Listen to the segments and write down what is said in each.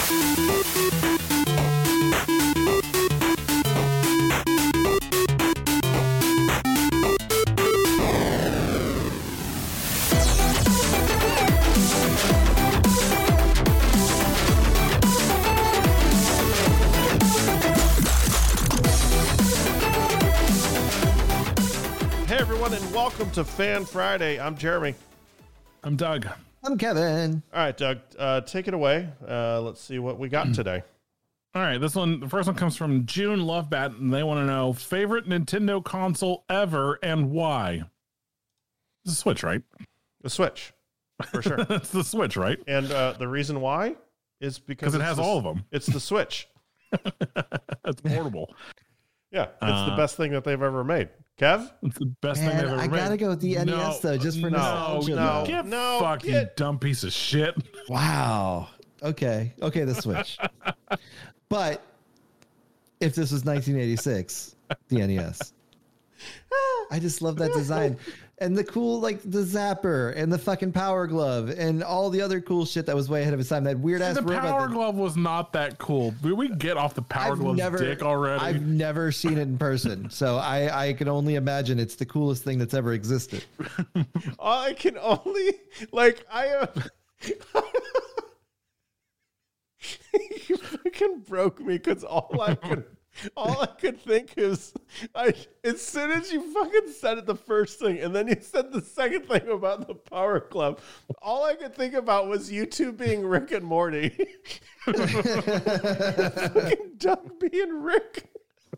Welcome to Fan Friday. I'm Jeremy. I'm Doug. I'm Kevin. All right, Doug, take it away. Let's see what we got today. All right, the first one comes from June Lovebat, and they want to know favorite Nintendo console ever and why. It's the Switch, right? The Switch, for sure. It's the Switch, right? And the reason why is because it has all of them. It's the Switch. It's portable. Yeah, it's the best thing that they've ever made. Kev? It's the best thing they've ever made. I gotta go with the NES though, just for nostalgia. You dumb piece of shit. Wow. Okay, the Switch. But if this was 1986, the NES. I just love that design. And the cool, like the zapper and the fucking power glove and all the other cool shit that was way ahead of its time. That weird ass robot. The power glove was not that cool. Did we get off the power glove's dick already? I've never seen it in person. So I can only imagine it's the coolest thing that's ever existed. I can only, you fucking broke me because all I could think is, as soon as you fucking said it the first thing, and then you said the second thing about the power glove, all I could think about was you two being Rick and Morty. Fucking Doug being Rick.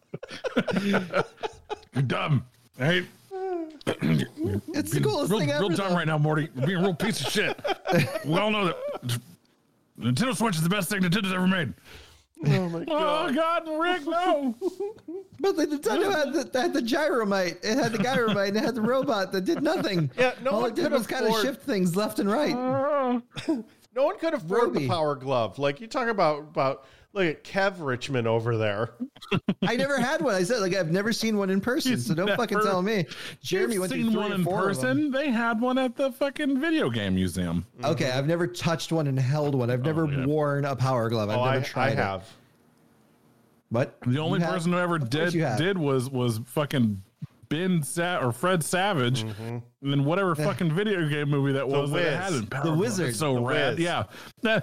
You're dumb, right? It's the coolest thing ever. Real dumb right now, Morty. You're being a real piece of shit. We all know that Nintendo Switch is the best thing Nintendo's ever made. Oh my god! Oh god, Rick, no! But the Nintendo had the gyromite. It had the gyromite and it had the robot that did nothing. Yeah, all it did was kind of shift things left and right. No one could afford the power glove. Like you talk about look at Kev Richmond over there. I never had one. I said I've never seen one in person. So don't fucking tell me. Jeremy went through 3 one or in 4 person. They had one at the fucking video game museum. Okay, I've never touched one and held one. I've never worn a power glove. I've never tried it. I have. What? The only person who ever did was fucking Fred Savage, and then whatever fucking video game movie that was that had in power. The Wizard. It's so rad. Yeah. That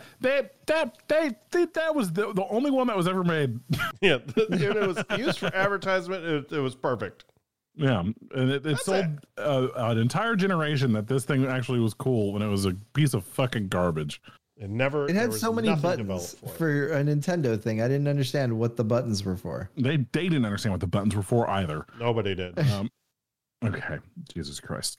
was the only one that was ever made. Yeah, it was used for advertisement. It was perfect. Yeah, and it sold an entire generation that this thing actually was cool when it was a piece of fucking garbage. It had so many buttons for a Nintendo thing. I didn't understand what the buttons were for. They didn't understand what the buttons were for either. Nobody did. Okay, Jesus Christ.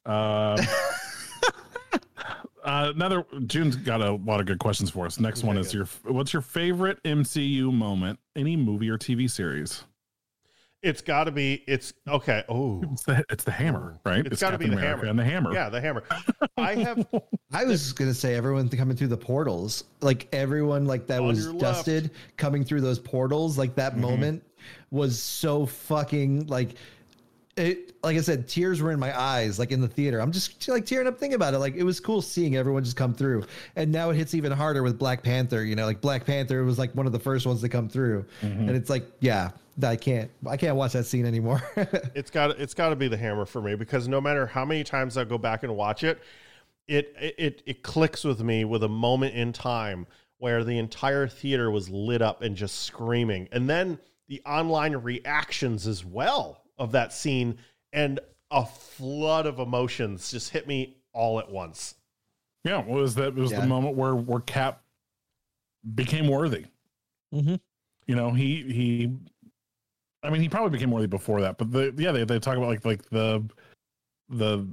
June's got a lot of good questions for us. Next one is what's your favorite MCU moment? Any movie or TV series? It's got to be. It's okay. Oh, it's the hammer, right? It's got to be the hammer and the hammer. Yeah, the hammer. I was gonna say everyone coming through the portals, like everyone that was dusted coming through those portals. Like that moment was so fucking it. Like I said, tears were in my eyes, in the theater. I'm just tearing up thinking about it. It was cool seeing everyone just come through. And now it hits even harder with Black Panther. Black Panther was one of the first ones to come through, and it's I can't watch that scene anymore. It's got to be the hammer for me, because no matter how many times I go back and watch it, it clicks with me with a moment in time where the entire theater was lit up and just screaming, and then the online reactions as well of that scene, and a flood of emotions just hit me all at once. Yeah, it was the moment where Cap became worthy. Mm-hmm. He probably became worthy before that, but they talk about the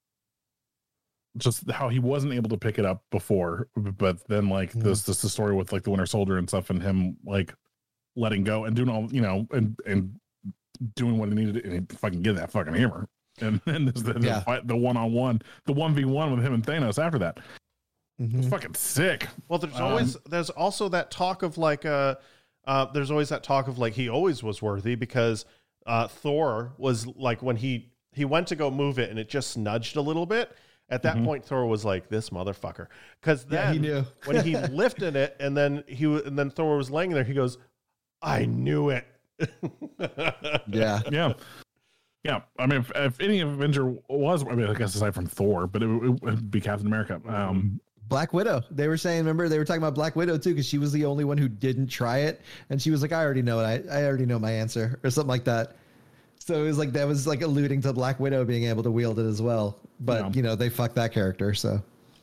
just how he wasn't able to pick it up before, but then this the story with the Winter Soldier and stuff, and him letting go and doing all and doing what he needed to, and he fucking get that fucking hammer, and then there's the fight, the 1-on-1, the 1v1 with him and Thanos after that. It's fucking sick. Well, there's also that talk of there's always that talk of he always was worthy, because Thor was when he went to go move it and it just nudged a little bit, At that point, Thor was like, "This motherfucker," because then he knew. when he lifted it, and then Thor was laying there. He goes, "I knew it." Yeah. Yeah. I mean, if any Avenger was, I mean, I guess aside from Thor, but it would be Captain America. Black Widow. They were saying, remember, they were talking about Black Widow too, because she was the only one who didn't try it, and she was like, "I already know it. I already know my answer," or something like that. So it was like that was like alluding to Black Widow being able to wield it as well. But they fucked that character. So,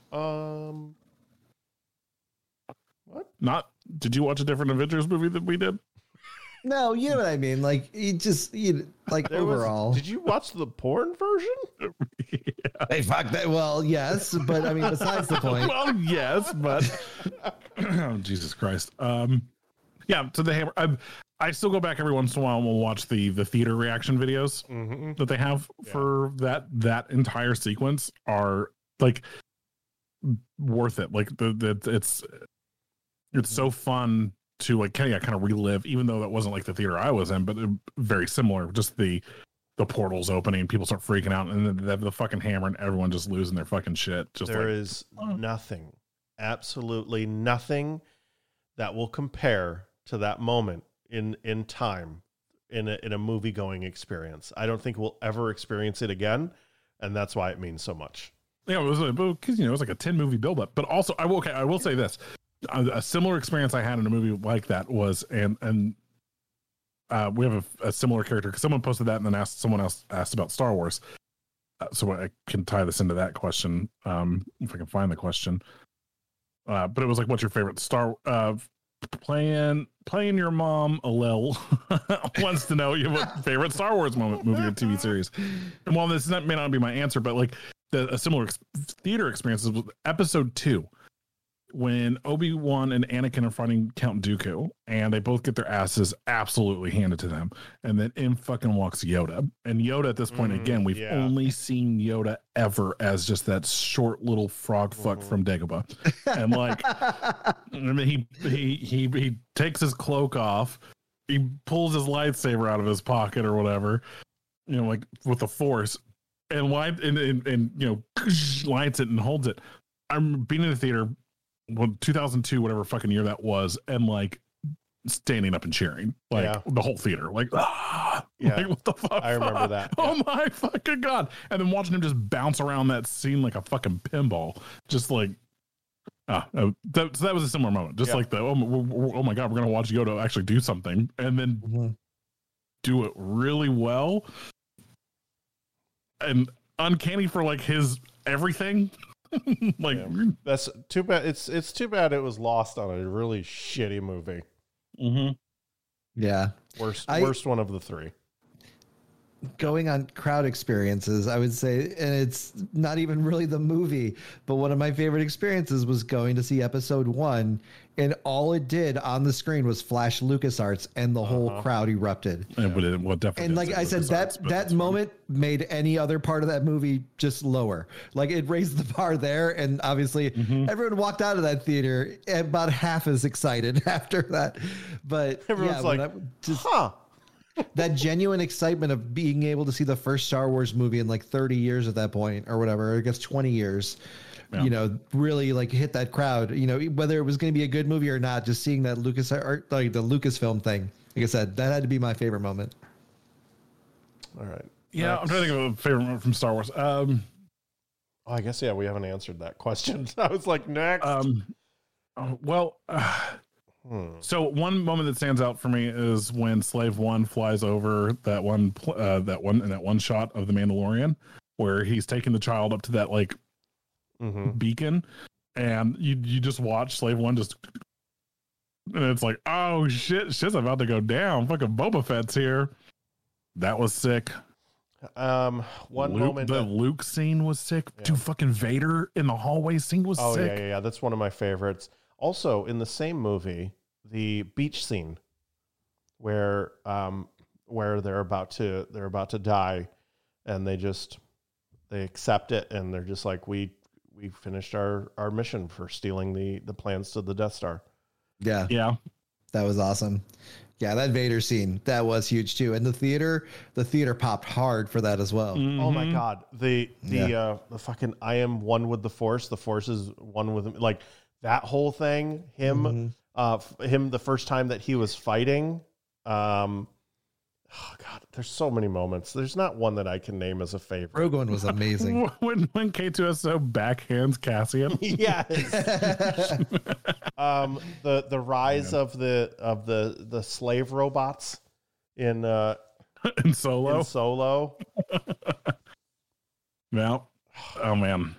what? Did you watch a different Avengers movie than we did? no, you know what I mean. Like overall. Did you watch the porn version? They fucked that. Well, yes, but I mean, besides the point. Well, yes, but oh, Jesus Christ. Yeah. To the hammer. I still go back every once in a while and we'll watch the theater reaction videos that they have for that entire sequence are like worth it. Like it's so fun to like kind of relive, even though that wasn't like the theater I was in, but very similar. Just the portals opening, people start freaking out, and then they have the fucking hammer, and everyone just losing their fucking shit. Just there is nothing, absolutely nothing, that will compare to that moment in time in a movie going experience. I don't think we'll ever experience it again, and that's why it means so much. Yeah, it was because it was like a 10 movie buildup. But also, I will say this: a similar experience I had in a movie like that was, and we have a similar character, because someone posted that and then someone else asked about Star Wars. So I can tie this into that question, if I can find the question. But it was like, what's your favorite playing your mom, Alel, wants to know your favorite Star Wars moment, movie or TV series. And while this may not be my answer, but like a similar theater experience was Episode 2, when Obi-Wan and Anakin are fighting Count Dooku, and they both get their asses absolutely handed to them. And then in fucking walks Yoda. And Yoda at this point, again, we've only seen Yoda ever as just that short little frog fuck from Dagobah. And like, I mean, he takes his cloak off, he pulls his lightsaber out of his pocket or whatever, like with the Force, and lights it and holds it. I'm being in the theater, 2002, whatever fucking year that was, and like standing up and cheering, like the whole theater, like, like, what the fuck? I remember that. Oh my fucking god! And then watching him just bounce around that scene like a fucking pinball, just like, so that was a similar moment, just like the oh my god, we're gonna watch Yoda actually do something, and then do it really well, and uncanny for like his everything. Like that's too bad. It's too bad it was lost on a really shitty movie. Yeah, worst one of the three. Going on crowd experiences, I would say, and it's not even really the movie, but one of my favorite experiences was going to see Episode 1, and all it did on the screen was flash LucasArts, and the whole crowd erupted. Definitely. And like I said, that moment made any other part of that movie just lower. Like it raised the bar there, and obviously everyone walked out of that theater about half as excited after that. But everyone's like, that genuine excitement of being able to see the first Star Wars movie in like 30 years at that point, or whatever, I guess 20 years, really like hit that crowd, whether it was going to be a good movie or not, just seeing that like the Lucasfilm thing. Like I said, that had to be my favorite moment. All right. Yeah. I'm trying to think of a favorite moment from Star Wars. I guess, we haven't answered that question. I was like, next. So one moment that stands out for me is when Slave One flies over that one shot of the Mandalorian, where he's taking the child up to that like beacon, and you just watch Slave One just, and it's like, oh shit's about to go down. Fucking Boba Fett's here. That was sick. Moment the Luke scene was sick. Dude, fucking Vader in the hallway scene was sick. Yeah. That's one of my favorites. Also, in the same movie, the beach scene where they're about to die, and they accept it, and they're just like, we finished our mission for stealing the plans to the Death Star. Yeah. That was awesome. Yeah, that Vader scene, that was huge too. And the theater popped hard for that as well. Oh my God. The fucking I am one with the Force is one with him. Like that whole thing, him the first time that he was fighting. Oh God, there's so many moments. There's not one that I can name as a favorite. Rogue One was amazing. when K2SO backhands Cassian. Yes. The rise of the slave robots in Solo. In Solo. Yeah. Oh man.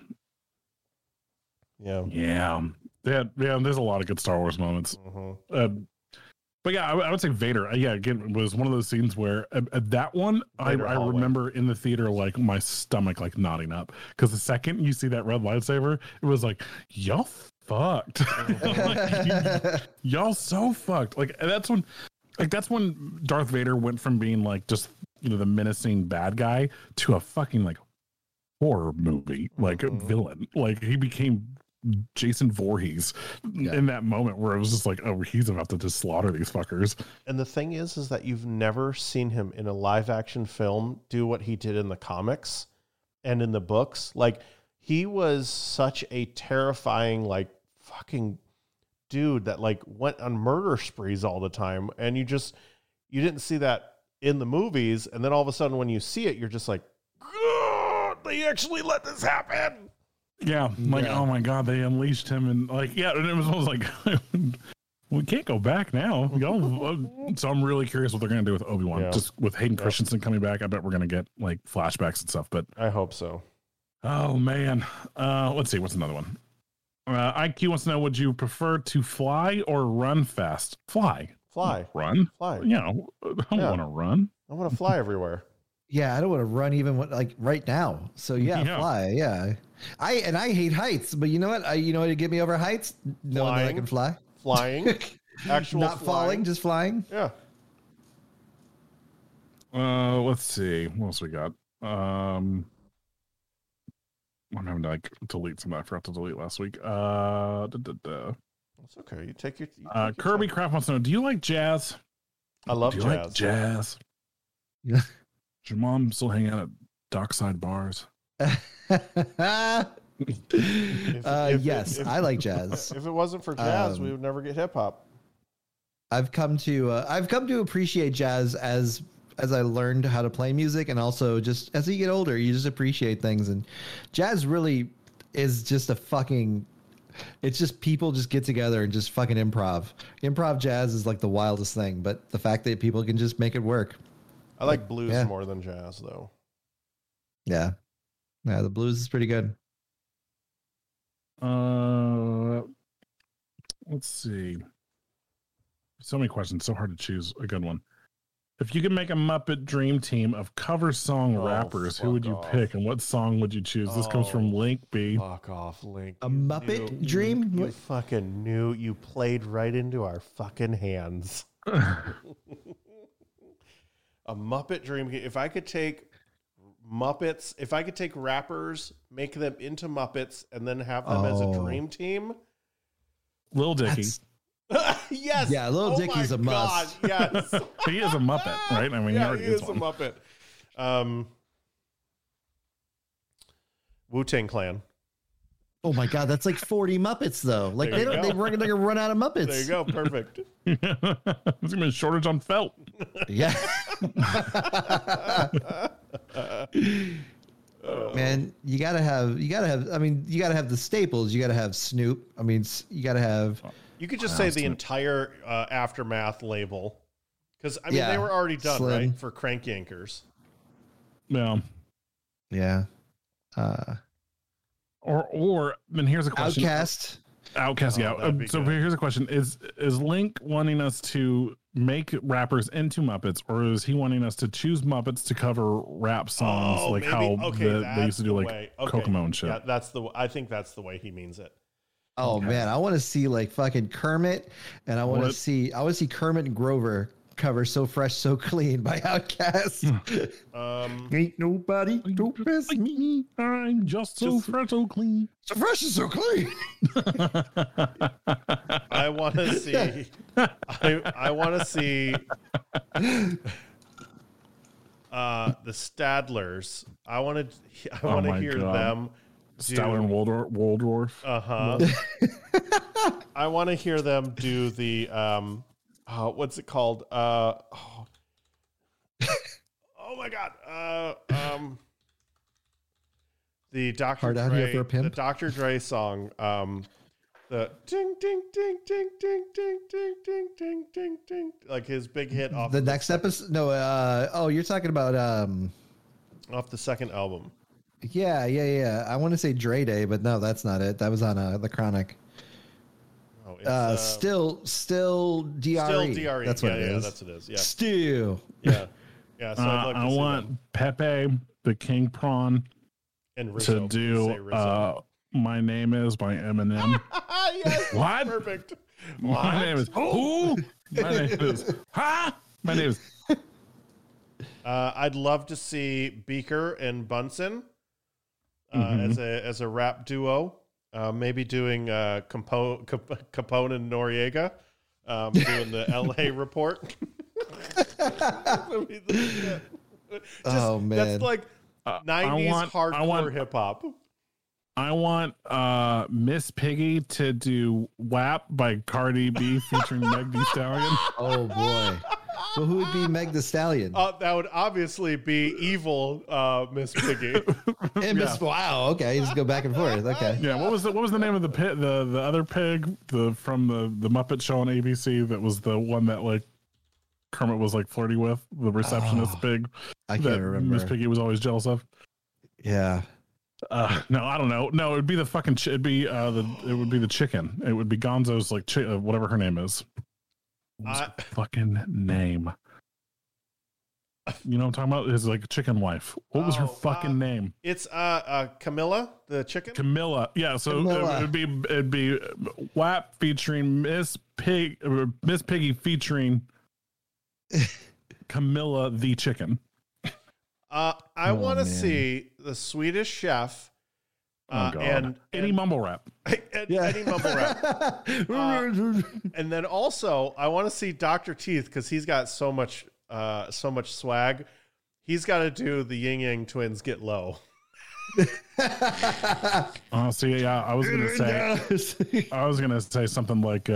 Yeah. Yeah. There's a lot of good Star Wars moments. But yeah, I would say Vader. Yeah, again, was one of those scenes where that one I remember in the theater, like my stomach like nodding up, because the second you see that red lightsaber, it was like, y'all fucked. Like, y'all so fucked. Like that's when Darth Vader went from being like just the menacing bad guy to a fucking like horror movie, like a villain. Like he became Jason Voorhees in that moment where it was just like, oh, he's about to just slaughter these fuckers. And the thing is that you've never seen him in a live action film do what he did in the comics and in the books. Like he was such a terrifying, like fucking dude that like went on murder sprees all the time. And you didn't see that in the movies. And then all of a sudden when you see it, you're just like, oh, they actually let this happen. Yeah, like oh my God, they unleashed him, and like and it was like we can't go back now. So I'm really curious what they're gonna do with Obi-Wan. Just with Hayden Christensen coming back, I bet we're gonna get like flashbacks and stuff. But I hope so. Oh man, let's see, what's another one? IQ wants to know: would you prefer to fly or run fast? Fly. Run. I don't want to run. I want to fly everywhere. Yeah, I don't want to run even like right now. So fly. Yeah, I hate heights, but you know what? You know what would get me over heights? Knowing that I can fly. Flying. Actual not flying. Falling, just flying. Yeah. Let's see. What else we got? I'm having to like delete some that I forgot to delete last week. It's okay. You take your Kirby Craft wants to know: do you like jazz? I love jazz. Like jazz? Yeah. Does your mom still hang out at dockside bars? Yes, I like jazz. If it wasn't for jazz, we would never get hip hop. I've come to appreciate jazz as I learned how to play music, and also just as you get older, you just appreciate things. And jazz really is just it's just people just get together and just fucking improv. Improv jazz is like the wildest thing, but the fact that people can just make it work. I like blues more than jazz, though. Yeah, the blues is pretty good. Let's see. So many questions, so hard to choose a good one. If you could make a Muppet Dream Team of cover song rappers, who would you pick, and what song would you choose? This comes from Link B. Fuck off, Link. A Muppet Dream? You fucking knew. You played right into our fucking hands. A Muppet Dream. If I could take Muppets, if I could take rappers, make them into Muppets, and then have them as a dream team. Lil Dicky. Yes. Yeah, Lil Dicky's a must. Yes. He is a Muppet, right? I mean, he is a Muppet. Wu-Tang Clan. Oh my God, that's like 40 Muppets though. Like they're gonna run out of Muppets. There you go, perfect. There's gonna be a shortage on felt. Yeah. Man, you gotta have the staples. You gotta have Snoop. I mean, you gotta have. You could just say the entire Aftermath label, because I mean they were already done, Slim. right, for Crank Yankers. Yeah. Yeah. Or then here's a question. Outcast, yeah. So good. Here's a question: Is Link wanting us to make rappers into Muppets, or is he wanting us to choose Muppets to cover rap songs they used to do like Kokomo and shit? Yeah, I think that's the way he means it. Oh man, I want to see like fucking Kermit, and I want to see Kermit and Grover cover "So Fresh, So Clean" by Outkast. Ain't nobody don't pass me. I'm just so fresh, so clean. So fresh and so clean. I want to see. I want to see the Stadlers. I want to hear them. Stadler and Waldorf. I want to hear them do the what's it called? Oh my god. The Dr. Hard Out Here for a Dre, the Pimp? Dr. Dre song. The ding ding ding ding ding ding ding ding ding ding ding, like his big hit off The next episode? No. You're talking about off the second album. Yeah. I want to say Dre Day, but no, that's not it. That was on the Chronic. Oh, it's, still DRE. Still DRE. That's what it is. Yeah, that's what it is. Yeah. Still. Yeah. So I'd like to I see want them. Pepe the King Prawn And Rizzo, to do My Name Is by Eminem. yes, What? Perfect. My name is who? My name is My name is I'd love to see Beaker and Bunsen as a rap duo. Maybe doing Capone and Noriega, doing the LA report. Oh, man. That's like 90s hardcore hip hop. I want Miss Piggy to do WAP by Cardi B featuring Meg Thee Stallion. Oh boy. Well, who would be Meg the Stallion? That would obviously be evil Miss Piggy. And Miss Wow. Okay, just go back and forth. Okay. Yeah, what was the name of the pit the other pig from the Muppet Show on ABC that was the one that like Kermit was like flirty with, the receptionist pig I can't that remember. Miss Piggy was always jealous of. Yeah. No, I don't know. No, it would be the fucking it would be the chicken. It would be Gonzo's like whatever her name is. What's her fucking name? You know what I'm talking about? It's like a chicken wife. What was her fucking name? It's Camilla, the chicken. Camilla. Yeah, so Camilla. it'd be WAP featuring Miss Piggy featuring Camilla the chicken. I want to man. see the Swedish Chef and any mumble rap. Any mumble rap. And then also, I want to see Dr. Teeth because he's got so much swag. He's got to do the Yin Yang Twins Get Low. See, yeah, I was gonna say something like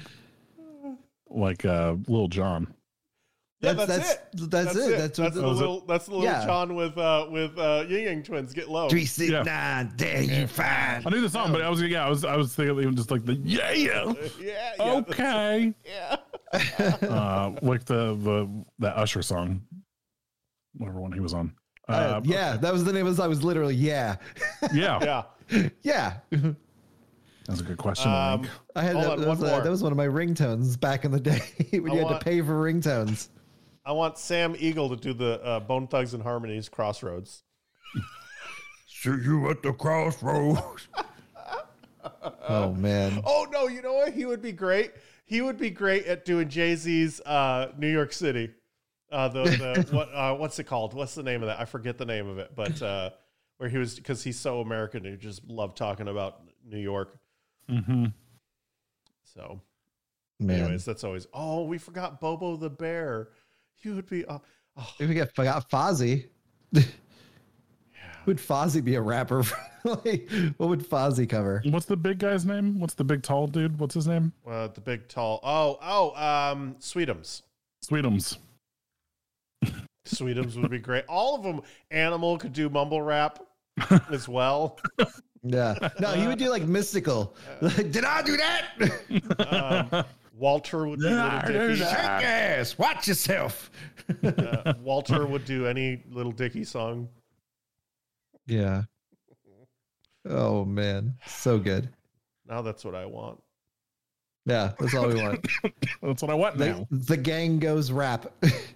Lil Jon. Yeah, That's it. That's the little yeah. John with Yin Yang Twins Get Low. 3, 6, 9, there you find. I knew the song, but I was thinking even just like the Yeah. okay, Yeah. like that Usher song, whatever one he was on. Yeah, that was the name of the song. I was literally yeah. Yeah. yeah. That's a good question. I had Hold on, that was one of my ringtones back in the day when you had to pay for ringtones. I want Sam Eagle to do the Bone Thugs and Harmonies Crossroads. See you at the crossroads. Oh man. Oh no, you know what? He would be great. He would be great at doing Jay-Z's New York City. What's it called? What's the name of that? I forget the name of it, but where he was, because he's so American, he just loved talking about New York. Mm-hmm. So, Man. anyways, that's always. Oh, we forgot Bobo the Bear. He would be. We forgot Fozzie. Would Fozzie be a rapper? Like, what would Fozzie cover? What's the big guy's name? What's the big tall dude? What's his name? The big tall. Sweetums. Sweetums. Sweetums would be great. All of them. Animal could do mumble rap as well. Yeah. No, he would do like mystical. Like, did I do that? Walter would do Little Dicky. Shake ass. Watch yourself. Walter would do any Little Dicky song. Yeah. Oh man, so good. Now that's what I want. Yeah, that's all we want. That's what I want now. The gang goes rap.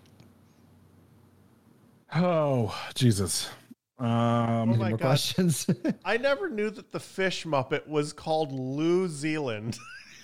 Oh Jesus. Oh Any my more God. questions? I never knew that the fish Muppet was called New Zealand.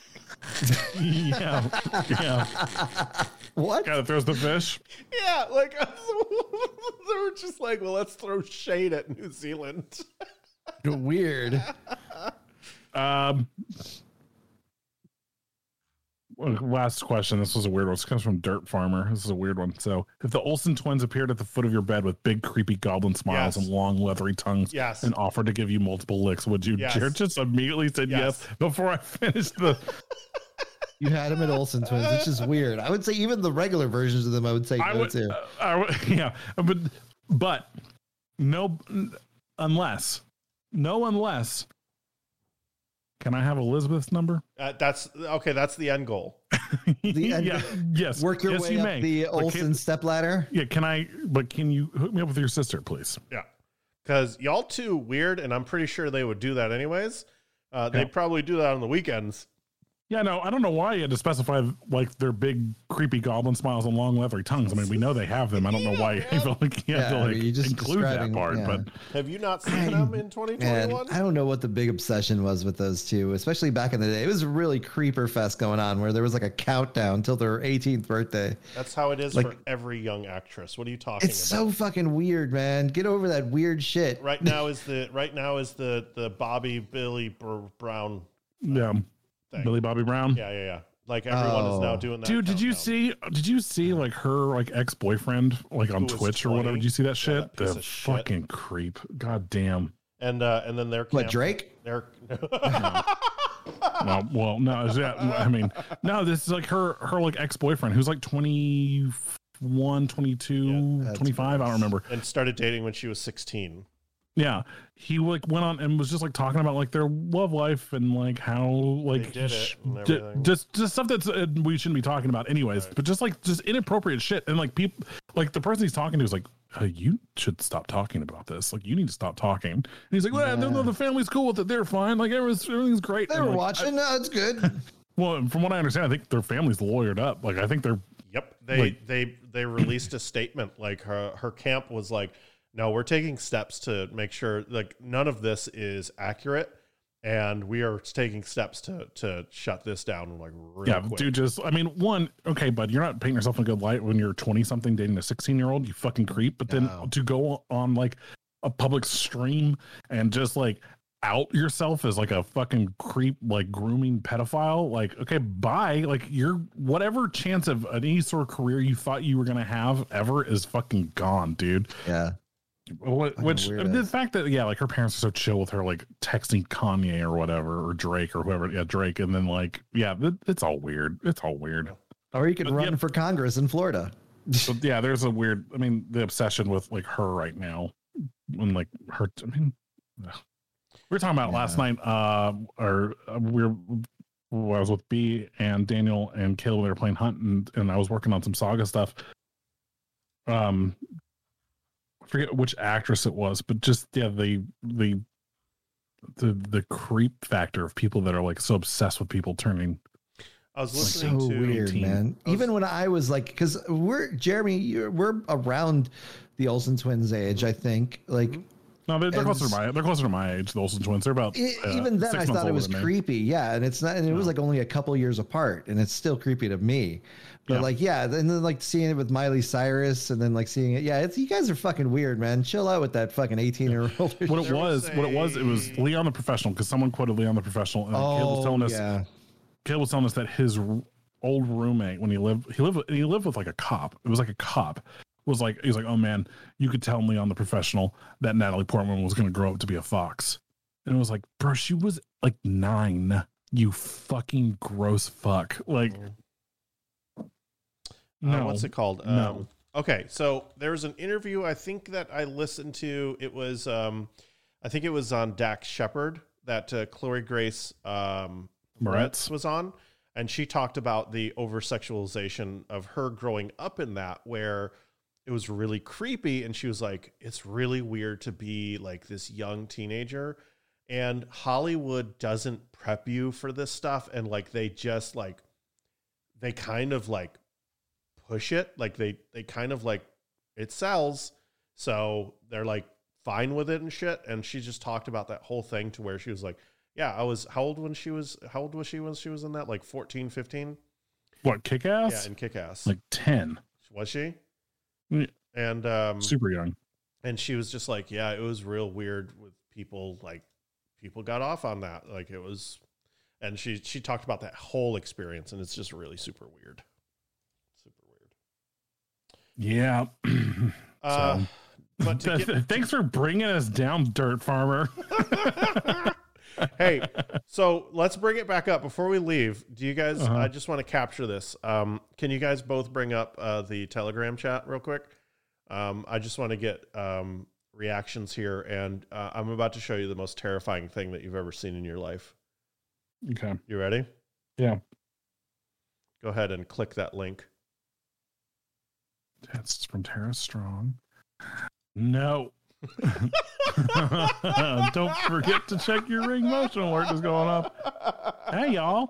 Yeah. What? Guy that throws the fish. Yeah, like they were just like, well, let's throw shade at New Zealand. Weird. last question. This was a weird one. This comes from Dirt Farmer. This is a weird one. So, if the Olsen twins appeared at the foot of your bed with big, creepy goblin smiles and long, leathery tongues and offered to give you multiple licks, would you? Jared just immediately said yes before I finished the... You had him at Olsen twins, which is weird. I would say even the regular versions of them, I would say no too. Yeah, but no, unless... Can I have Elizabeth's number? That's okay. That's the end goal. Yes. Work your way up the Olsen stepladder. Yeah. Can you hook me up with your sister, please? Yeah. Because y'all too weird, and I'm pretty sure they would do that anyways. They'd probably do that on the weekends. Yeah, no, I don't know why you had to specify like their big creepy goblin smiles and long leathery tongues. I mean, we know they have them. I don't know why you felt like you had to include that part. But have you not seen them in 2021? I don't know what the big obsession was with those two, especially back in the day. It was really creeper fest going on where there was like a countdown till their 18th birthday. That's how it is for every young actress. What are you talking about? It's so fucking weird, man. Get over that weird shit. Right now is the Bobby Billy Brown. Thing. Billy Bobby Brown. Yeah. Like everyone is now doing that. Dude, did you see like her like ex-boyfriend like on Twitch or whatever? Did you see that shit? The fucking creep. God damn. And then they're Drake? They're well, no, I mean, no, this is like her like ex-boyfriend who's like 21, 22, 25, I don't remember. And started dating when she was 16. Yeah, he like went on and was just like talking about like their love life and like how like just stuff that's we shouldn't be talking about anyways, right. But just inappropriate shit. And like people, like the person he's talking to is like, you should stop talking about this. Like you need to stop talking. And he's like, well, no, the family's cool with it. They're fine. Like everything's great. They're watching. No, it's good. Well, from what I understand, I think their family's lawyered up. Like I think they're. Yep. They released a statement. Like her camp was like, no, we're taking steps to make sure like none of this is accurate, and we are taking steps to shut this down like real quick. Dude, okay, bud, you're not painting yourself in a good light when you're 20-something dating a 16-year-old, you fucking creep. But then to go on like a public stream and just like out yourself as like a fucking creep, like grooming pedophile, like okay, bye. Like you're whatever chance of any sort of career you thought you were gonna have ever is fucking gone, dude. Yeah. Which the fact that like her parents are so chill with her like texting Kanye or whatever or Drake or whoever, Drake, and then like it's all weird. It's all weird. Or you could run for Congress in Florida. So, there's a weird. I mean, the obsession with like her right now, and like her. I mean, we were talking about it last night. I was with B and Daniel and Caleb. We were playing Hunt, and I was working on some Saga stuff. I forget which actress it was, but just the creep factor of people that are like so obsessed with people turning. I was listening to weird, man. Even when I was like, because we're around the Olsen twins age, I think. Like, no, they're closer to my age. The Olsen twins. They're about even then. I thought it was creepy. Yeah, and it's not. And it was like only a couple years apart, and it's still creepy to me. But and then like seeing it with Miley Cyrus, and then like seeing it, you guys are fucking weird, man. Chill out with that fucking 18-year-old. It was Leon the Professional, because someone quoted Leon the Professional, and Caleb was telling us that his old roommate, when he lived with like a cop. It was like a cop. He's like, oh man, you could tell Leon the Professional that Natalie Portman was going to grow up to be a fox, and it was like, bro, she was like 9. You fucking gross fuck, like. No, what's it called? No. Okay, so there was an interview I think that I listened to. It was I think it was on Dax Shepard that Chloe Grace Moretz was on, and she talked about the over-sexualization of her growing up in that, where it was really creepy, and she was like, it's really weird to be like this young teenager, and Hollywood doesn't prep you for this stuff, and like they just like they kind of like push it, like they kind of like it sells, so they're like fine with it and shit. And she just talked about that whole thing to where she was like, how old was she when she was in that, like 14, 15? What, Kick-Ass? Yeah, in Kick-Ass. Like 10. Was she? Yeah. And super young. And she was just like, it was real weird with people, like people got off on that. Like it was, And she talked about that whole experience, and it's just really super weird. Super weird. Yeah. But thanks for bringing us down, Dirt Farmer. Hey, so let's bring it back up before we leave. Do you guys? I just want to capture this. Can you guys both bring up the Telegram chat real quick? I just want to get reactions here, and I'm about to show you the most terrifying thing that you've ever seen in your life. Okay, you ready? Yeah. Go ahead and click that link. That's from Tara Strong. No. Don't forget to check your Ring motion alert is going up. Hey, y'all.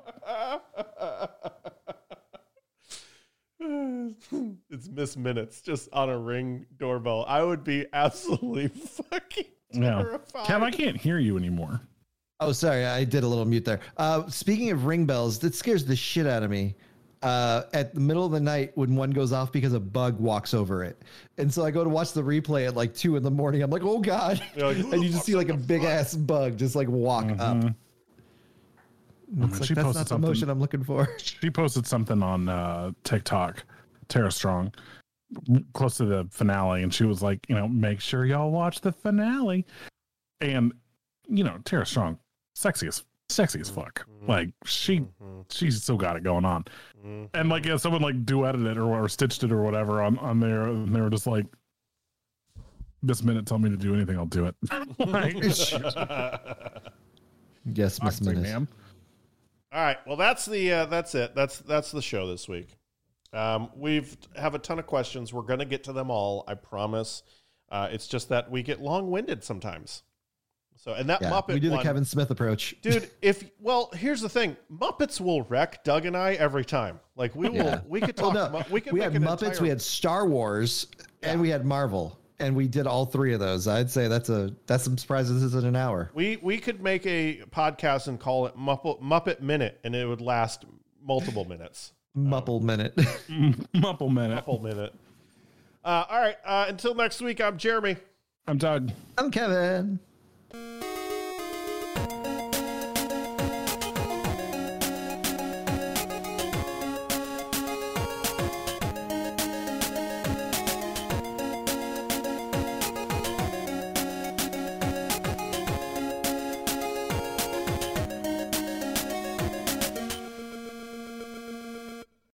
It's Miss Minutes just on a Ring doorbell. I would be absolutely fucking terrified. Kev, I can't hear you anymore. Oh, sorry. I did a little mute there. Speaking of ring bells, that scares the shit out of me. At the middle of the night when one goes off because a bug walks over it. And so I go to watch the replay at like 2 a.m. I'm like, oh God. Like, and you just see like a big ass bug just like walk up. It's like, that's not the motion I'm looking for. She posted something on TikTok, Tara Strong, close to the finale. And she was like, make sure y'all watch the finale. And, Tara Strong, sexy as fuck. Like she's still got it going on. And like, yeah, someone like duetted it or stitched it or whatever on there, and they were just like, this minute, tell me to do anything, I'll do it. Like, yes, Miss Minute. Ma'am. All right. Well, that's it. That's the show this week. We've have a ton of questions. We're going to get to them all. I promise. It's just that we get long-winded sometimes. So, and that Muppet we do the one, Kevin Smith approach, dude. Here's the thing: Muppets will wreck Doug and I every time. Like we could talk. We had Muppets, we had Star Wars, and we had Marvel, and we did all 3 of those. I'd say that's some surprises in an hour. We could make a podcast and call it Muppet Minute, and it would last multiple minutes. Mupple Minute. Mupple Minute. Mupple Minute. All right. Until next week, I'm Jeremy. I'm Doug. I'm Kevin.